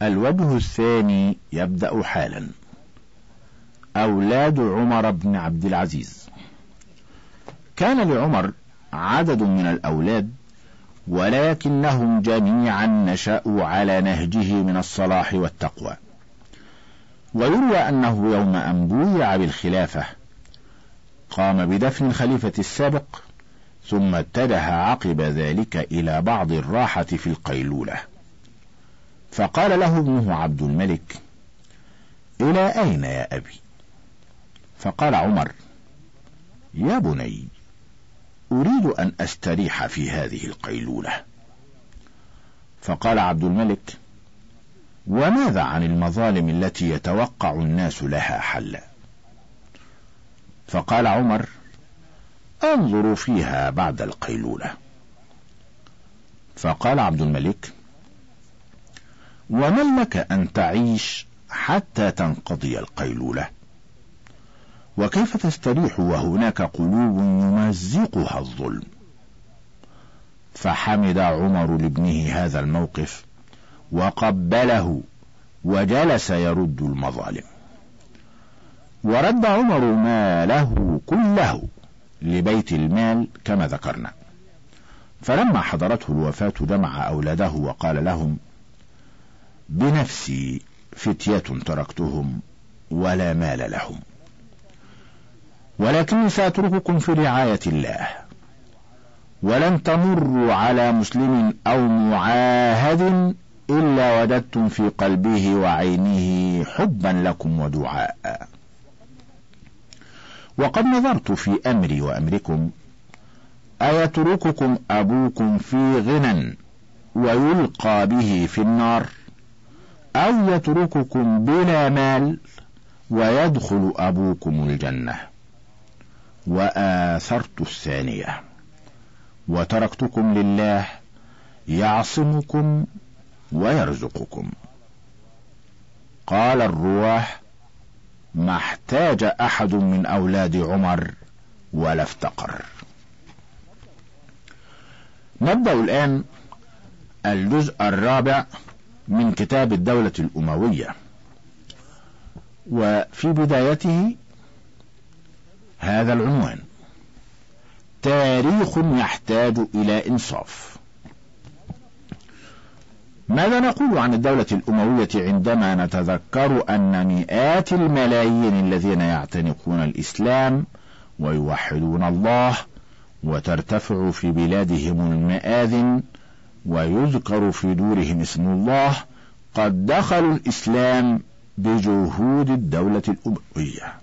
الوجه الثاني يبدأ حالا. أولاد عمر بن عبد العزيز. كان لعمر عدد من الأولاد، ولكنهم جميعا نشأوا على نهجه من الصلاح والتقوى. ويروى أنه يوم أن بويع بالخلافة قام بدفن الخليفة السابق، ثم اتجه عقب ذلك إلى بعض الراحة في القيلولة، فقال له ابنه عبد الملك: إلى أين يا أبي؟ فقال عمر: يا بني، أريد أن أستريح في هذه القيلولة. فقال عبد الملك: وماذا عن المظالم التي يتوقع الناس لها حلا؟ فقال عمر: أنظر فيها بعد القيلولة. فقال عبد الملك: ومن لك أن تعيش حتى تنقضي القيلولة؟ وكيف تستريح وهناك قلوب يمزقها الظلم؟ فحمد عمر لابنه هذا الموقف وقبله وجلس يرد المظالم. ورد عمر ماله كله لبيت المال كما ذكرنا. فلما حضرته الوفاة جمع أولاده وقال لهم: بنفسي فتية تركتهم ولا مال لهم، ولكني سأترككم في رعاية الله، ولن تمروا على مسلم أو معاهد إلا وجدتم في قلبه وعينه حبا لكم ودعاء. وقد نظرت في أمري وأمركم، أيترككم أبوكم في غنى ويلقى به في النار، أو يترككم بلا مال ويدخل أبوكم الجنة؟ وآثرت الثانية، وتركتكم لله يعصمكم ويرزقكم. قال الرواه: ما احتاج أحد من أولاد عمر ولا افتقر. نبدأ الآن الجزء الرابع من كتاب الدولة الأموية، وفي بدايته هذا العنوان: تاريخ يحتاج إلى إنصاف. ماذا نقول عن الدولة الأموية عندما نتذكر أن مئات الملايين الذين يعتنقون الإسلام ويوحدون الله وترتفع في بلادهم المآذن ويذكر في دورهم اسم الله قد دخلوا الإسلام بجهود الدولة الأموية؟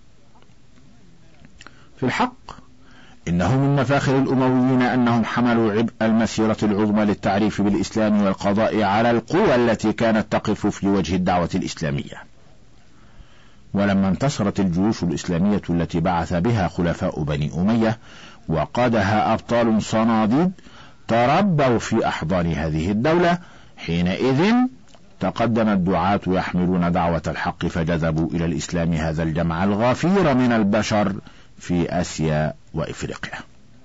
في الحق إنه من مفاخر الأمويين أنهم حملوا عبء المسيرة العظمى للتعريف بالإسلام والقضاء على القوى التي كانت تقف في وجه الدعوة الإسلامية. ولما انتصرت الجيوش الإسلامية التي بعث بها خلفاء بني أمية وقادها أبطال صناديد تربوا في أحضان هذه الدولة، حينئذ تقدم الدعاة يحملون دعوة الحق فجذبوا إلى الإسلام هذا الجمع الغفير من البشر في آسيا وإفريقيا.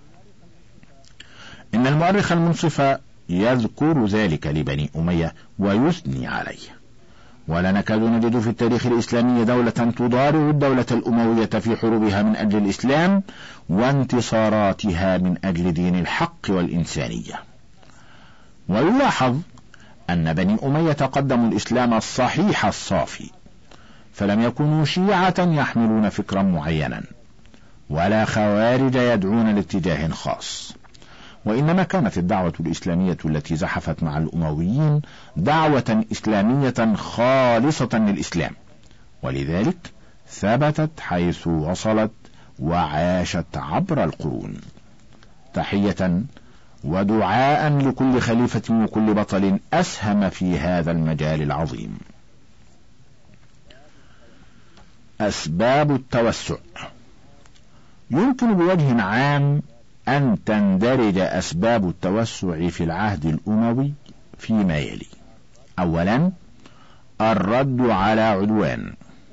إن المؤرخ المنصف يذكر ذلك لبني أمية ويثني عليه، ولا نكاد نجد في التاريخ الإسلامي دولة تضارع الدولة الأموية في حروبها من أجل الإسلام وانتصاراتها من أجل دين الحق والإنسانية. ويلاحظ أن بني أمية قدموا الإسلام الصحيح الصافي، فلم يكونوا شيعة يحملون فكرا معينا ولا خوارج يدعون لاتجاه خاص، وإنما كانت الدعوة الإسلامية التي زحفت مع الأمويين دعوة إسلامية خالصة للإسلام، ولذلك ثبتت حيث وصلت وعاشت عبر القرون. تحية ودعاء لكل خليفة وكل بطل أسهم في هذا المجال العظيم. أسباب التوسع. يمكن بوجه عام أن تندرج أسباب التوسع في العهد الأموي فيما يلي: أولا، الرد على عدوان.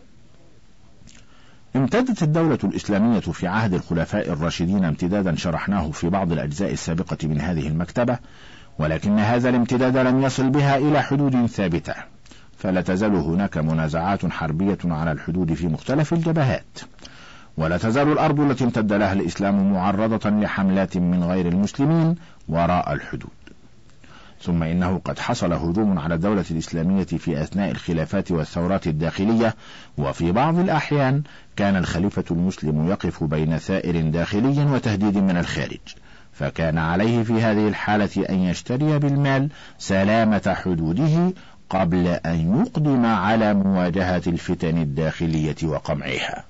امتدت الدولة الإسلامية في عهد الخلفاء الراشدين امتدادا شرحناه في بعض الأجزاء السابقة من هذه المكتبة، ولكن هذا الامتداد لم يصل بها إلى حدود ثابتة، فلا تزال هناك منازعات حربية على الحدود في مختلف الجبهات، ولا تزال الأرض التي امتد لها الإسلام معرضة لحملات من غير المسلمين وراء الحدود. ثم إنه قد حصل هجوم على الدولة الإسلامية في أثناء الخلافات والثورات الداخلية، وفي بعض الأحيان كان الخليفة المسلم يقف بين ثائر داخلي وتهديد من الخارج، فكان عليه في هذه الحالة أن يشتري بالمال سلامة حدوده قبل أن يقدم على مواجهة الفتن الداخلية وقمعها.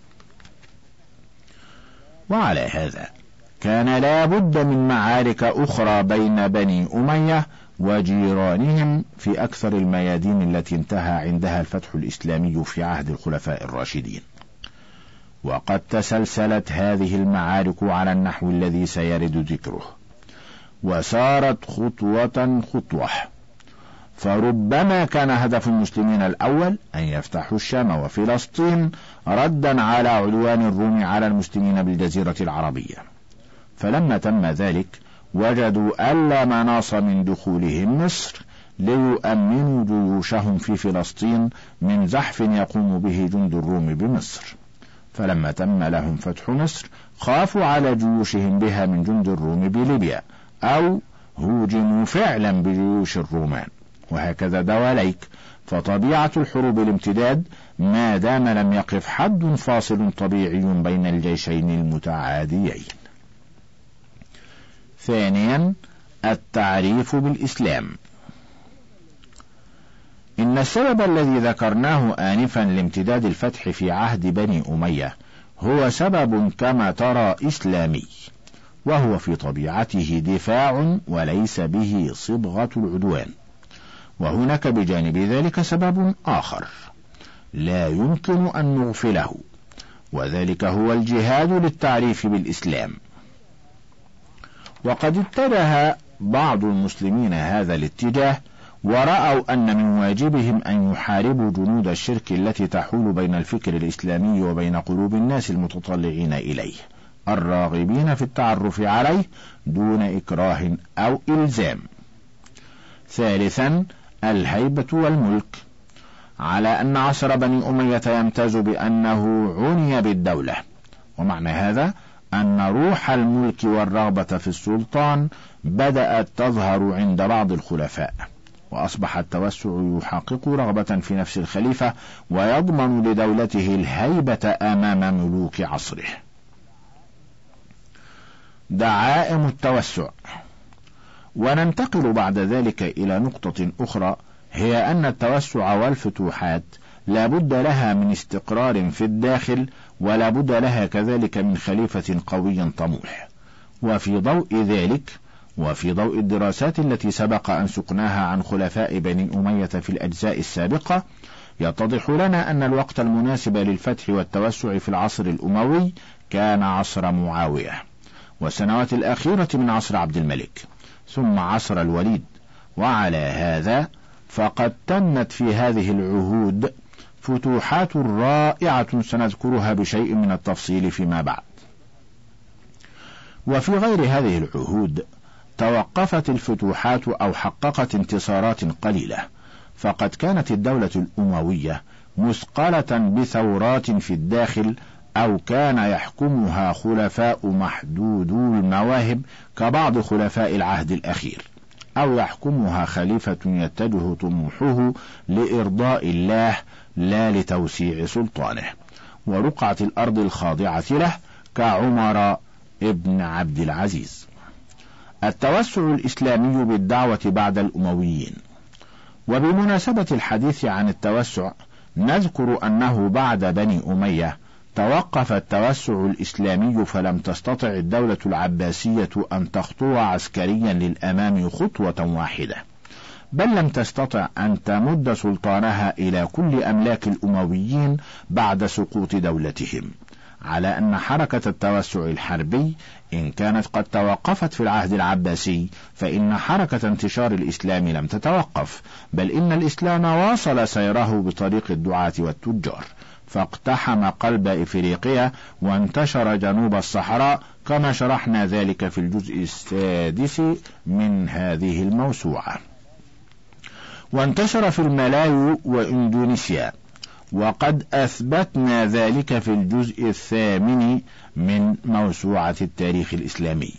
وعلى هذا كان لا بد من معارك أخرى بين بني أمية وجيرانهم في أكثر الميادين التي انتهى عندها الفتح الإسلامي في عهد الخلفاء الراشدين. وقد تسلسلت هذه المعارك على النحو الذي سيرد ذكره، وسارت خطوة خطوة، فربما كان هدف المسلمين الأول أن يفتحوا الشام وفلسطين ردا على عدوان الروم على المسلمين بالجزيرة العربية، فلما تم ذلك وجدوا ألا مناص من دخولهم مصر ليؤمنوا جيوشهم في فلسطين من زحف يقوم به جند الروم بمصر، فلما تم لهم فتح مصر خافوا على جيوشهم بها من جند الروم بليبيا، أو هوجموا فعلا بجيوش الرومان، وهكذا دواليك. فطبيعة الحروب الامتداد ما دام لم يقف حد فاصل طبيعي بين الجيشين المتعاديين. ثانيا، التعريف بالإسلام. إن السبب الذي ذكرناه آنفا لامتداد الفتح في عهد بني أمية هو سبب كما ترى إسلامي، وهو في طبيعته دفاع وليس به صبغة العدوان. وهناك بجانب ذلك سبب آخر لا يمكن أن نغفله، وذلك هو الجهاد للتعريف بالإسلام. وقد اتجه بعض المسلمين هذا الاتجاه، ورأوا أن من واجبهم أن يحاربوا جنود الشرك التي تحول بين الفكر الإسلامي وبين قلوب الناس المتطلعين إليه الراغبين في التعرف عليه دون إكراه أو إلزام. ثالثا، الهيبة والملك، على أن عصر بني أمية يمتاز بأنه عني بالدولة، ومعنى هذا أن روح الملك والرغبة في السلطان بدأت تظهر عند بعض الخلفاء، وأصبح التوسع يحقق رغبة في نفس الخليفة ويضمن لدولته الهيبة أمام ملوك عصره. دعائم التوسع. وننتقل بعد ذلك إلى نقطة أخرى، هي أن التوسع والفتوحات لا بد لها من استقرار في الداخل، ولا بد لها كذلك من خليفة قوي طموح. وفي ضوء ذلك، وفي ضوء الدراسات التي سبق أن سقناها عن خلفاء بني أمية في الأجزاء السابقة، يتضح لنا أن الوقت المناسب للفتح والتوسع في العصر الأموي كان عصر معاوية، والسنوات الأخيرة من عصر عبد الملك، ثم عصر الوليد. وعلى هذا فقد تمت في هذه العهود فتوحات رائعة سنذكرها بشيء من التفصيل فيما بعد. وفي غير هذه العهود توقفت الفتوحات أو حققت انتصارات قليلة، فقد كانت الدولة الأموية مثقلة بثورات في الداخل، أو كان يحكمها خلفاء محدودو المواهب كبعض خلفاء العهد الأخير، أو يحكمها خليفة يتجه طموحه لإرضاء الله لا لتوسيع سلطانه، ورقعة الأرض الخاضعة له كعمر ابن عبد العزيز. التوسع الإسلامي بالدعوة بعد الأمويين. وبمناسبة الحديث عن التوسع نذكر أنه بعد بني أمية توقف التوسع الإسلامي، فلم تستطع الدولة العباسية أن تخطو عسكريا للأمام خطوة واحدة، بل لم تستطع أن تمد سلطانها إلى كل أملاك الأمويين بعد سقوط دولتهم، على أن حركة التوسع الحربي إن كانت قد توقفت في العهد العباسي، فإن حركة انتشار الإسلام لم تتوقف، بل إن الإسلام واصل سيره بطريق الدعاة والتجار، فاقتحم قلب إفريقيا وانتشر جنوب الصحراء، كما شرحنا ذلك في الجزء السادس من هذه الموسوعة. وانتشر في الملايو وإندونيسيا، وقد أثبتنا ذلك في الجزء 8 من موسوعة التاريخ الإسلامي.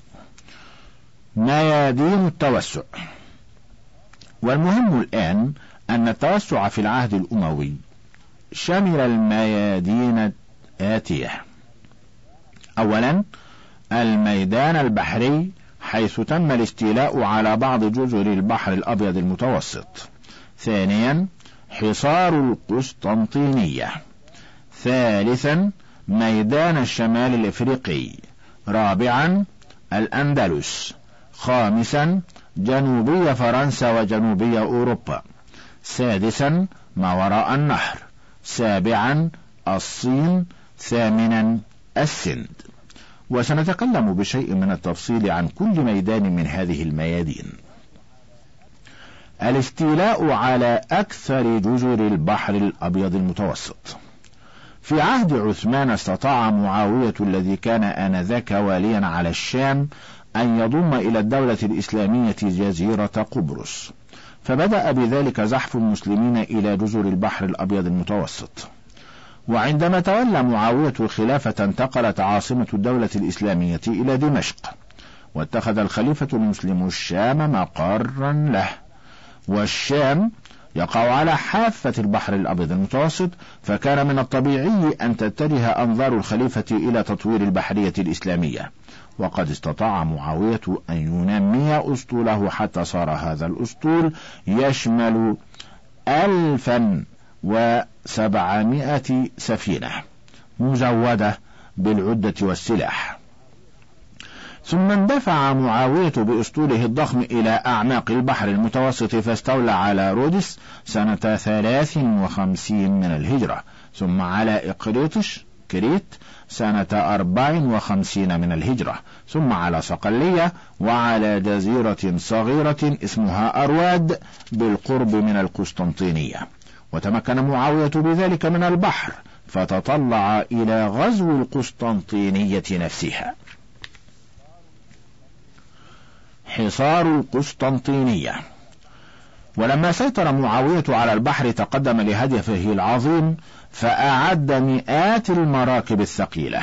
ميادين التوسع. والمهم الآن أن التوسع في العهد الأموي شمل الميادين الآتية: أولا، الميدان البحري حيث تم الاستيلاء على بعض جزر البحر الأبيض المتوسط. ثانيا، حصار القسطنطينية. ثالثا، ميدان الشمال الإفريقي. رابعا، الأندلس. خامسا، جنوبية فرنسا وجنوبية أوروبا. سادسا، ما وراء النهر. سابعا، الصين. ثامنا، السند. وسنتكلم بشيء من التفصيل عن كل ميدان من هذه الميادين. الاستيلاء على أكثر جزر البحر الأبيض المتوسط. في عهد عثمان استطاع معاوية الذي كان آنذاك واليا على الشام أن يضم إلى الدولة الإسلامية جزيرة قبرص، فبدأ بذلك زحف المسلمين إلى جزر البحر الأبيض المتوسط. وعندما تولى معاوية الخلافة انتقلت عاصمة الدولة الإسلامية إلى دمشق، واتخذ الخليفة المسلم الشام مقرا له. والشام يقع على حافة البحر الأبيض المتوسط، فكان من الطبيعي أن تتجه أنظار الخليفة إلى تطوير البحرية الإسلامية، وقد استطاع معاوية أن ينمي أسطوله حتى صار هذا الأسطول يشمل 1700 سفينة مزودة بالعدة والسلاح. ثم اندفع معاوية بأسطوله الضخم إلى أعماق البحر المتوسط، فاستولى على رودس سنة 53 من الهجرة، ثم على إقريطش كريت سنة 54 من الهجرة، ثم على صقلية، وعلى جزيرة صغيرة اسمها أرواد بالقرب من القسطنطينية. وتمكن معاوية بذلك من البحر، فتطلع إلى غزو القسطنطينية نفسها. حصار القسطنطينية. ولما سيطر معاوية على البحر تقدم لهدفه العظيم، فأعد مئات المراكب الثقيلة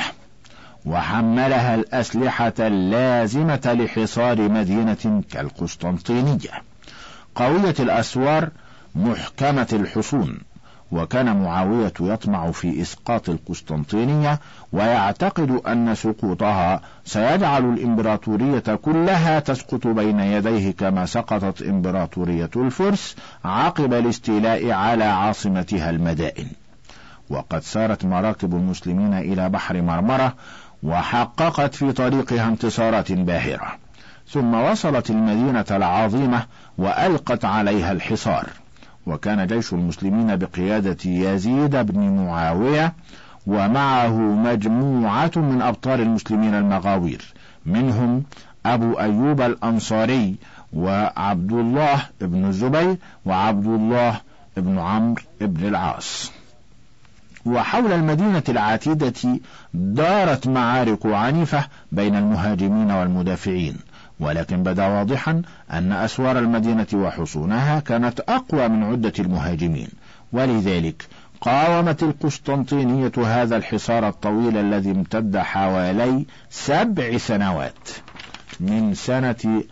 وحملها الأسلحة اللازمة لحصار مدينة كالقسطنطينية، قوية الأسوار محكمة الحصون. وكان معاوية يطمع في إسقاط القسطنطينية، ويعتقد أن سقوطها سيجعل الإمبراطورية كلها تسقط بين يديه، كما سقطت إمبراطورية الفرس عقب الاستيلاء على عاصمتها المدائن. وقد سارت مراكب المسلمين إلى بحر مرمرة، وحققت في طريقها انتصارات باهرة، ثم وصلت المدينة العظيمة وألقت عليها الحصار. وكان جيش المسلمين بقيادة يزيد بن معاوية، ومعه مجموعة من أبطال المسلمين المغاوير، منهم أبو أيوب الأنصاري، وعبد الله بن الزبير، وعبد الله بن عمرو بن العاص. وحول المدينة العتيدة دارت معارك عنيفة بين المهاجمين والمدافعين، ولكن بدا واضحا أن أسوار المدينة وحصونها كانت أقوى من عدة المهاجمين، ولذلك قاومت القسطنطينية هذا الحصار الطويل الذي امتد حوالي 7 سنوات، من سنة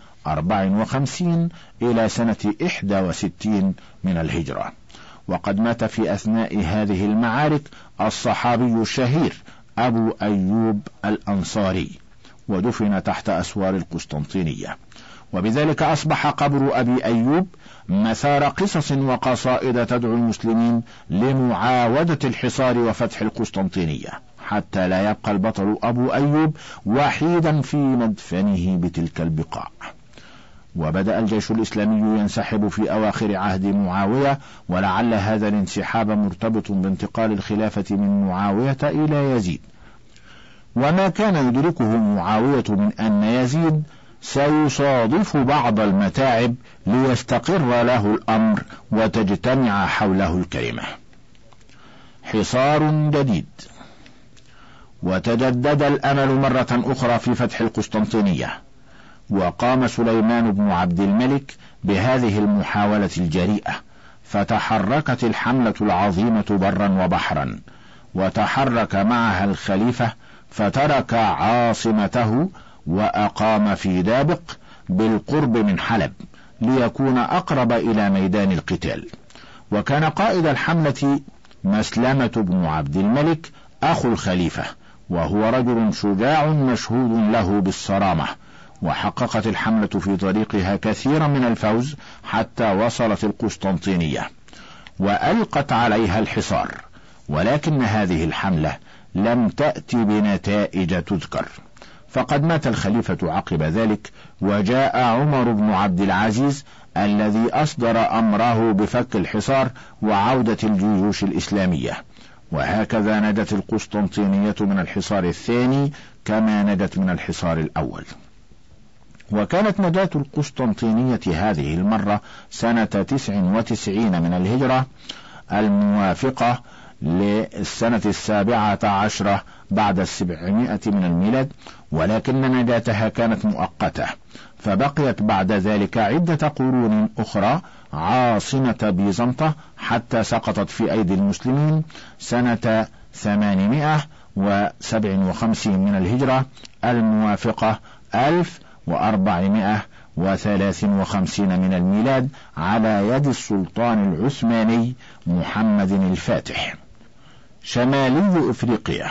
54 إلى سنة 61 من الهجرة. وقد مات في أثناء هذه المعارك الصحابي الشهير أبو أيوب الأنصاري، ودفن تحت أسوار القسطنطينية. وبذلك أصبح قبر أبي أيوب مثار قصص وقصائد تدعو المسلمين لمعاودة الحصار وفتح القسطنطينية، حتى لا يبقى البطل أبو أيوب وحيدا في مدفنه بتلك البقاع. وبدأ الجيش الإسلامي ينسحب في أواخر عهد معاوية، ولعل هذا الانسحاب مرتبط بانتقال الخلافة من معاوية إلى يزيد. وما كان يدركه معاوية من أن يزيد سيصادف بعض المتاعب ليستقر له الأمر وتجتمع حوله الكلمة. حصار جديد. وتجدد الأمل مرة أخرى في فتح القسطنطينية، وقام سليمان بن عبد الملك بهذه المحاولة الجريئة، فتحركت الحملة العظيمة برا وبحرا، وتحرك معها الخليفة فترك عاصمته وأقام في دابق بالقرب من حلب ليكون أقرب إلى ميدان القتال. وكان قائد الحملة مسلمة بن عبد الملك أخو الخليفة، وهو رجل شجاع مشهود له بالصرامة، وحققت الحملة في طريقها كثيرا من الفوز حتى وصلت القسطنطينية وألقت عليها الحصار، ولكن هذه الحملة لم تأتي بنتائج تذكر، فقد مات الخليفة عقب ذلك، وجاء عمر بن عبد العزيز الذي أصدر أمره بفك الحصار وعودة الجيوش الإسلامية، وهكذا نجت القسطنطينية من الحصار الثاني كما نجت من الحصار الأول. وكانت نجاة القسطنطينية هذه المرة سنة 99 من الهجرة الموافقة للسنة 17 بعد 700 من الميلاد، ولكن نجاتها كانت مؤقتة، فبقيت بعد ذلك عدة قرون أخرى عاصمة بيزنطة حتى سقطت في أيدي المسلمين سنة 857 من الهجرة الموافقة 1453 من الميلاد على يد السلطان العثماني محمد الفاتح. شمالي إفريقيا.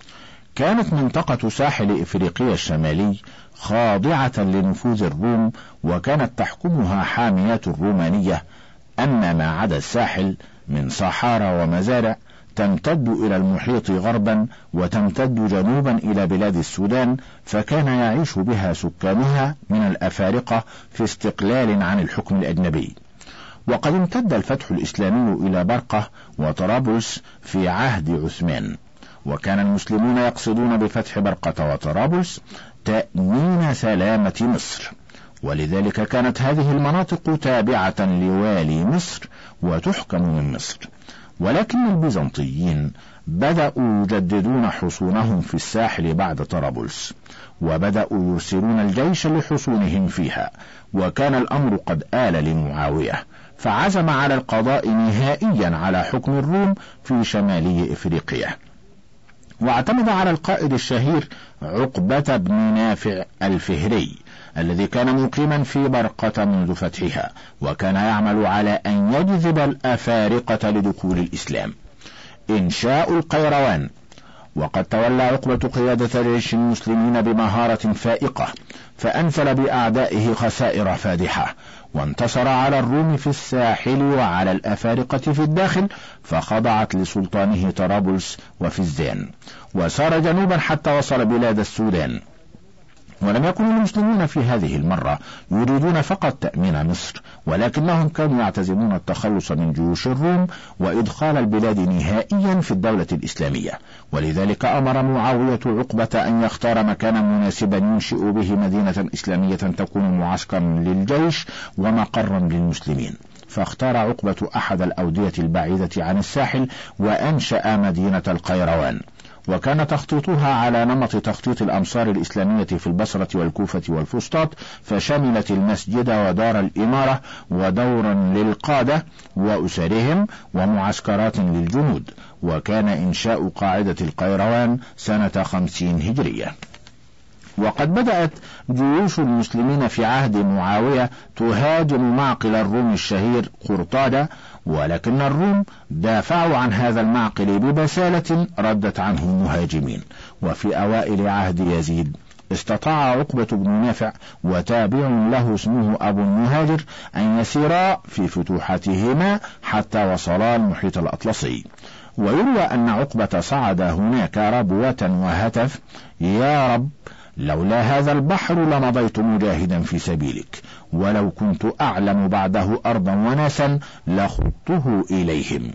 كانت منطقة ساحل إفريقيا الشمالي خاضعة لنفوذ الروم، وكانت تحكمها حاميات رومانية، أما ما عدا الساحل من صحارى ومزارع تمتد إلى المحيط غربا وتمتد جنوبا إلى بلاد السودان، فكان يعيش بها سكانها من الأفارقة في استقلال عن الحكم الأجنبي. وقد امتد الفتح الإسلامي إلى برقة وطرابلس في عهد عثمان، وكان المسلمون يقصدون بفتح برقة وطرابلس تأمين سلامة مصر، ولذلك كانت هذه المناطق تابعة لوالي مصر وتحكم من مصر. ولكن البيزنطيين بدأوا يجددون حصونهم في الساحل بعد طرابلس، وبدأوا يرسلون الجيش لحصونهم فيها، وكان الأمر قد آل لمعاوية، فعزم على القضاء نهائيا على حكم الروم في شمالي إفريقيا، واعتمد على القائد الشهير عقبة بن نافع الفهري الذي كان مقيما في برقة منذ فتحها، وكان يعمل على أن يجذب الأفارقة لدخول الإسلام. إنشاء القيروان. وقد تولى عقبة قيادة جيش المسلمين بمهارة فائقة، فأنزل بأعدائه خسائر فادحة، وانتصر على الروم في الساحل وعلى الأفارقة في الداخل، فخضعت لسلطانه طرابلس وفزدان، وسار جنوبا حتى وصل بلاد السودان. ولم يكن المسلمون في هذه المرة يريدون فقط تأمين مصر، ولكنهم كانوا يعتزمون التخلص من جيوش الروم وإدخال البلاد نهائيا في الدولة الإسلامية، ولذلك أمر معاوية عقبة أن يختار مكانا مناسبا ينشئ به مدينة إسلامية تكون معسكرا للجيش ومقرا للمسلمين، فاختار عقبة أحد الأودية البعيدة عن الساحل وأنشأ مدينة القيروان، وكان تخطيطها على نمط تخطيط الأمصار الإسلامية في البصرة والكوفة والفسطاط، فشملت المسجد ودار الإمارة ودورا للقادة وأسرهم ومعسكرات للجنود. وكان إنشاء قاعدة القيروان سنة 50 هجرية. وقد بدأت جيوش المسلمين في عهد معاوية تهاجم معقل الروم الشهير قرطادة، ولكن الروم دافعوا عن هذا المعقل ببسالة ردت عنه المهاجمين. وفي أوائل عهد يزيد استطاع عقبة بن نافع وتابع له اسمه أبو المهاجر أن يسيرا في فتوحاتهما حتى وصلا المحيط الأطلسي. ويروى أن عقبة صعد هناك ربوة وهتف: يا رب، لولا هذا البحر لمضيت مجاهدا في سبيلك، ولو كنت أعلم بعده أرضا وناسا لخضته إليهم.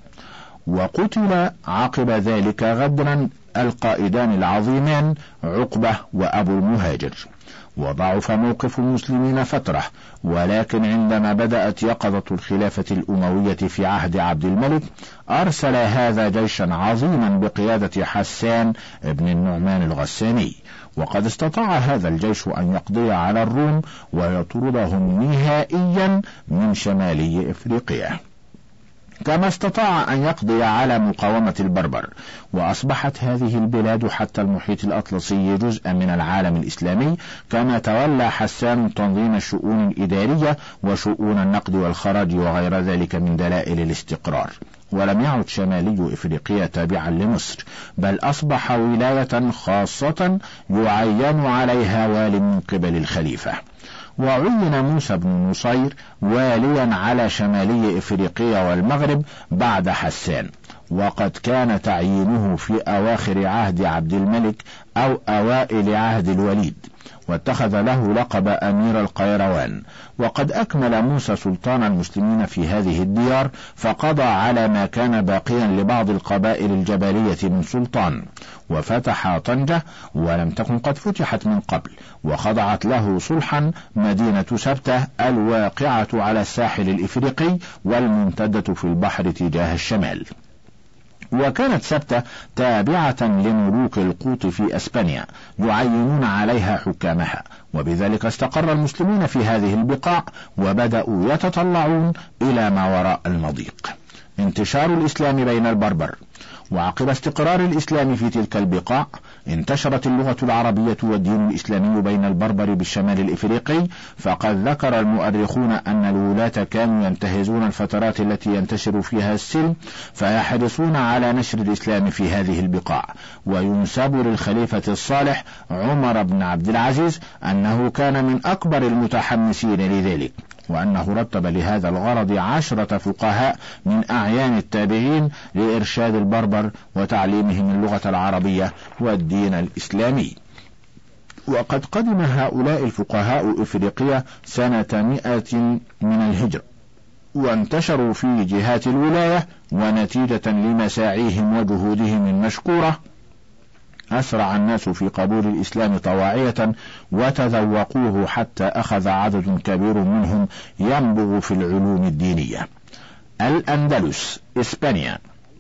وقتل عقب ذلك غدرا القائدان العظيمان عقبة وأبو المهاجر. وضعف موقف المسلمين فترة، ولكن عندما بدأت يقظة الخلافة الأموية في عهد عبد الملك أرسل هذا جيشا عظيما بقيادة حسان بن النعمان الغساني، وقد استطاع هذا الجيش أن يقضي على الروم ويطردهم نهائيا من شمالي إفريقيا. كما استطاع أن يقضي على مقاومة البربر، وأصبحت هذه البلاد حتى المحيط الأطلسي جزءا من العالم الإسلامي، كما تولى حسان تنظيم الشؤون الإدارية وشؤون النقد والخراج وغير ذلك من دلائل الاستقرار. ولم يعد شمالي إفريقيا تابعا لمصر، بل أصبح ولاية خاصة يعين عليها وال من قبل الخليفة. وعين موسى بن نصير واليا على شمالي إفريقيا والمغرب بعد حسان، وقد كان تعيينه في أواخر عهد عبد الملك أو أوائل عهد الوليد، واتخذ له لقب أمير القيروان. وقد أكمل موسى سلطان المسلمين في هذه الديار، فقضى على ما كان باقيا لبعض القبائل الجبلية من سلطان، وفتح طنجة ولم تكن قد فتحت من قبل، وخضعت له صلحا مدينة سبتة الواقعة على الساحل الإفريقي والممتدة في البحر تجاه الشمال. وكانت سبتة تابعة لملوك القوط في أسبانيا يعينون عليها حكامها، وبذلك استقر المسلمون في هذه البقاع وبدأوا يتطلعون إلى ما وراء المضيق. انتشار الإسلام بين البربر. وعقب استقرار الإسلام في تلك البقاع انتشرت اللغة العربية والدين الإسلامي بين البربر بالشمال الإفريقي، فقد ذكر المؤرخون أن الولاة كانوا ينتهزون الفترات التي ينتشر فيها السلم فيحرصون على نشر الإسلام في هذه البقاع. وينسب للخليفة الصالح عمر بن عبد العزيز أنه كان من أكبر المتحمسين لذلك، وأنه رتب لهذا الغرض 10 فقهاء من أعيان التابعين لإرشاد البربر وتعليمهم اللغة العربية والدين الإسلامي. وقد قدم هؤلاء الفقهاء إفريقيا سنة 100 من الهجرة، وانتشروا في جهات الولاية، ونتيجة لمساعيهم وجهودهم المشكورة أسرع الناس في قبول الإسلام طواعية وتذوقوه، حتى أخذ عدد كبير منهم ينبغ في العلوم الدينية. الأندلس إسبانيا.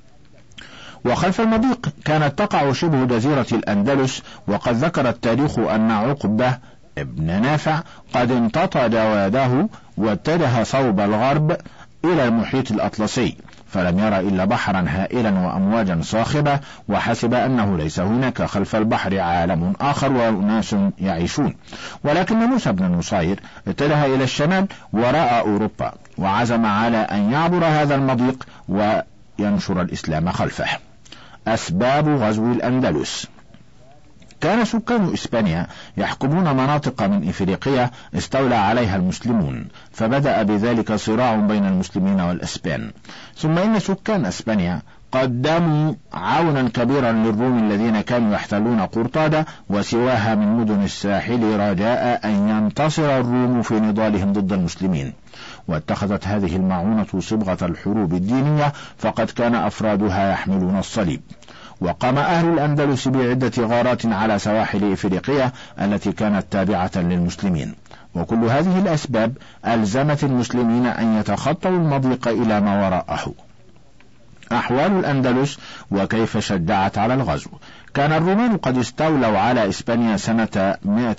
وخلف المضيق كانت تقع شبه جزيرة الأندلس، وقد ذكر التاريخ أن عقبة ابن نافع قد امتطى جواده واتجه صوب الغرب إلى المحيط الأطلسي، فلم يرى إلا بحرا هائلا وأمواجا صاخبة، وحسب أنه ليس هناك خلف البحر عالم آخر وناس يعيشون. ولكن موسى بن نصير اتجه إلى الشمال وراء أوروبا، وعزم على أن يعبر هذا المضيق وينشر الإسلام خلفه. أسباب غزو الأندلس. كان سكان إسبانيا يحكمون مناطق من إفريقيا استولى عليها المسلمون، فبدأ بذلك صراع بين المسلمين والأسبان. ثم إن سكان إسبانيا قدموا عونا كبيرا للروم الذين كانوا يحتلون قرطادة وسواها من مدن الساحل، رجاء أن ينتصر الروم في نضالهم ضد المسلمين. واتخذت هذه المعونة صبغة الحروب الدينية، فقد كان أفرادها يحملون الصليب. وقام أهل الأندلس بعدة غارات على سواحل إفريقيا التي كانت تابعة للمسلمين، وكل هذه الأسباب ألزمت المسلمين أن يتخطوا المضيق إلى ما وراءه. أحوال الأندلس وكيف شجعت على الغزو. كان الرومان قد استولوا على إسبانيا سنة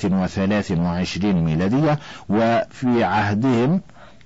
123 ميلادية، وفي عهدهم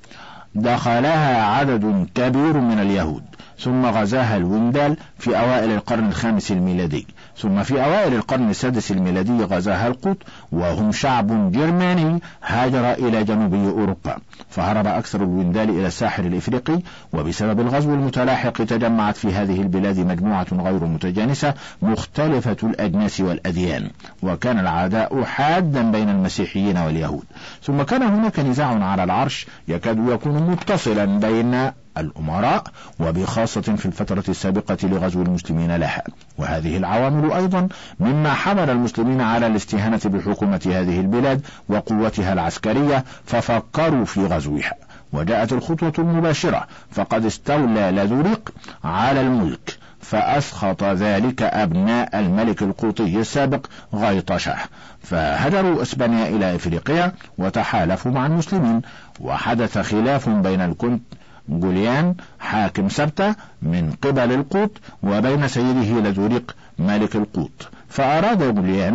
دخلها عدد كبير من اليهود، ثم غزاها الوندال في أوائل القرن الخامس الميلادي، ثم في أوائل القرن السادس الميلادي غزاها القوط، وهم شعب جرماني هاجر إلى جنوب أوروبا، فهرب أكثر الوندال إلى الساحل الإفريقي. وبسبب الغزو المتلاحق تجمعت في هذه البلاد مجموعة غير متجانسة مختلفة الأجناس والأديان، وكان العداء حادا بين المسيحيين واليهود. ثم كان هناك نزاع على العرش يكاد يكون متصلا بين الأمراء، وبخاصة في الفترة السابقة لغزو المسلمين لها. وهذه العوامل أيضا مما حمل المسلمين على الاستهانة بحكومة هذه البلاد وقوتها العسكرية، ففكروا في غزوها. وجاءت الخطوة المباشرة، فقد استولى لذوريق على الملك، فأسخط ذلك أبناء الملك القوطي السابق غيطشة، فهجروا إسبانيا إلى إفريقيا وتحالفوا مع المسلمين. وحدث خلاف بين الكنت جوليان حاكم سبتة من قبل القوط وبين سيده لذوريق ملك القوط، فأراد جوليان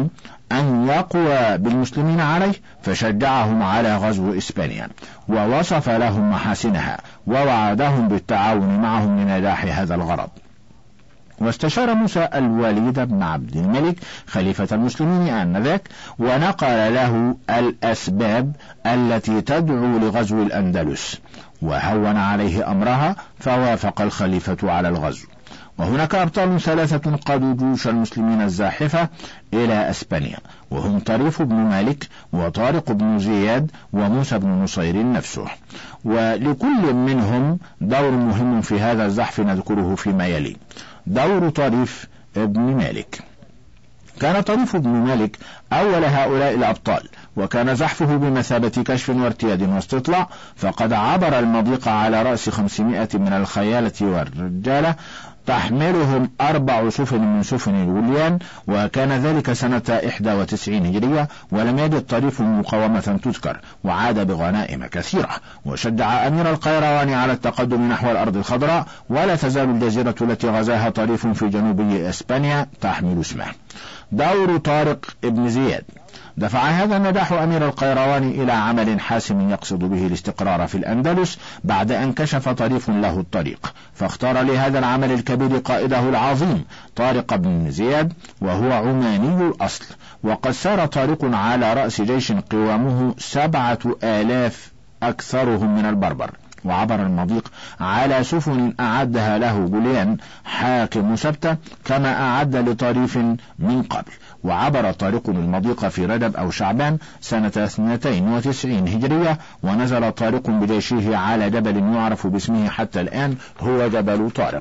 أن يقوى بالمسلمين عليه، فشجعهم على غزو إسبانيا، ووصف لهم محاسنها، ووعدهم بالتعاون معهم لنجاح هذا الغرض. واستشار موسى الوليد بن عبد الملك خليفة المسلمين آنذاك، ونقل له الأسباب التي تدعو لغزو الأندلس، وهون عليه أمرها، فوافق الخليفة على الغزو. وهناك أبطال ثلاثة قادوا جيوش المسلمين الزاحفة إلى أسبانيا، وهم طريف بن مالك وطارق بن زياد وموسى بن نصير نفسه، ولكل منهم دور مهم في هذا الزحف نذكره فيما يلي. دور طريف بن مالك: كان طريف بن مالك أول هؤلاء الأبطال، وكان زحفه بمثابة كشف وارتياد واستطلاع، فقد عبر المضيق على رأس 500 من الخيالة والرجالة، تحملهم 4 سفن من سفن الوليان، وكان ذلك سنة 91 هجرية، ولم يجد طريف مقاومة تذكر، وعاد بغنائم كثيرة، وشجع أمير القيروان على التقدم نحو الأرض الخضراء، ولا تزال الجزيرة التي غزاها طريف في جنوبي إسبانيا تحمل اسمه. دور طارق بن زياد: دفع هذا النجاح أمير القيروان إلى عمل حاسم يقصد به الاستقرار في الأندلس بعد أن كشف طريف له الطريق، فاختار لهذا العمل الكبير قائده العظيم طارق بن زياد، وهو عماني الأصل. وقد سار طارق على رأس جيش قوامه 7,000 أكثرهم من البربر، وعبر المضيق على سفن أعدها له جوليان حاكم سبتة كما أعد لطريف من قبل. وعبر طارق المضيق في رجب أو شعبان سنة 92 هجرية، ونزل طارق بجيشه على جبل يعرف باسمه حتى الآن، هو جبل طارق.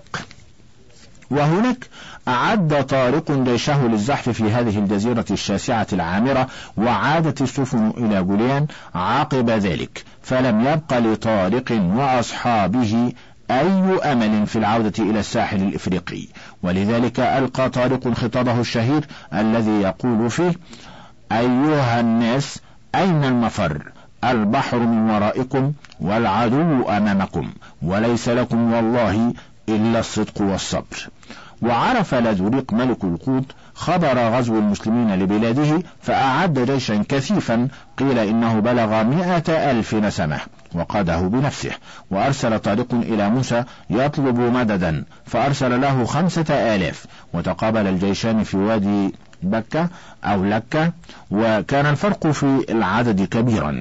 وهناك أعد طارق جيشه للزحف في هذه الجزيرة الشاسعة العامرة، وعادت السفن إلى جوليان عقب ذلك، فلم يبق لطارق وأصحابه أي أمل في العودة إلى الساحل الإفريقي، ولذلك ألقى طارق خطابه الشهير الذي يقول فيه: أيها الناس، أين المفر؟ البحر من ورائكم والعدو أمامكم، وليس لكم والله إلا الصدق والصبر. وعرف لذوريق ملك القوط خبر غزو المسلمين لبلاده، فأعد جيشا كثيفا قيل إنه بلغ 100,000 نسمة، وقاده بنفسه. وأرسل طارق إلى موسى يطلب مددا، فأرسل له 5,000، وتقابل الجيشان في وادي بكة أو لكة، وكان الفرق في العدد كبيرا،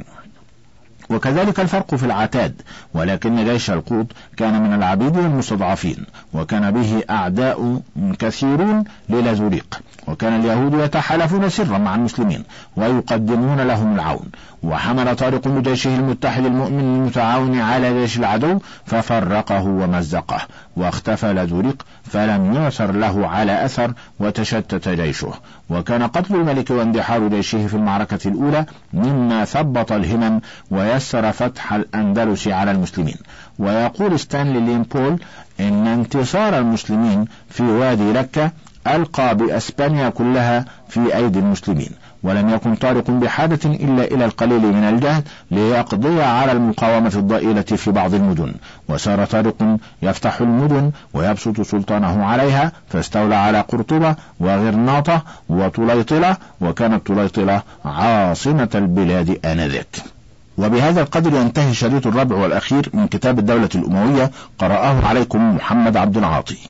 وكذلك الفرق في العتاد، ولكن جيش القوط كان من العبيد والمستضعفين، وكان به أعداء كثيرون للذوريق، وكان اليهود يتحالفون سرا مع المسلمين ويقدمون لهم العون. وحمل طارق بجيشه المتحد المؤمن المتعاون على جيش العدو، ففرقه ومزقه، واختفى لذوريق فلم يعثر له على أثر، وتشتت جيشه. وكان قتل الملك واندحار جيشه في المعركة الأولى مما ثبط الهمم ويسر فتح الأندلس على المسلمين. ويقول ستانلي ليمبول إن انتصار المسلمين في وادي لكة ألقى بأسبانيا كلها في أيدي المسلمين، ولم يكن طارق بحاجة إلا إلى القليل من الجهد ليقضي على المقاومة الضئيلة في بعض المدن. وسار طارق يفتح المدن ويبسط سلطانه عليها، فاستولى على قرطبة وغرناطة وطليطلة، وكانت طليطلة عاصمة البلاد آنذاك. وبهذا القدر ينتهي شريط الرابع والأخير من كتاب الدولة الأموية، قرأه عليكم محمد عبد العاطي.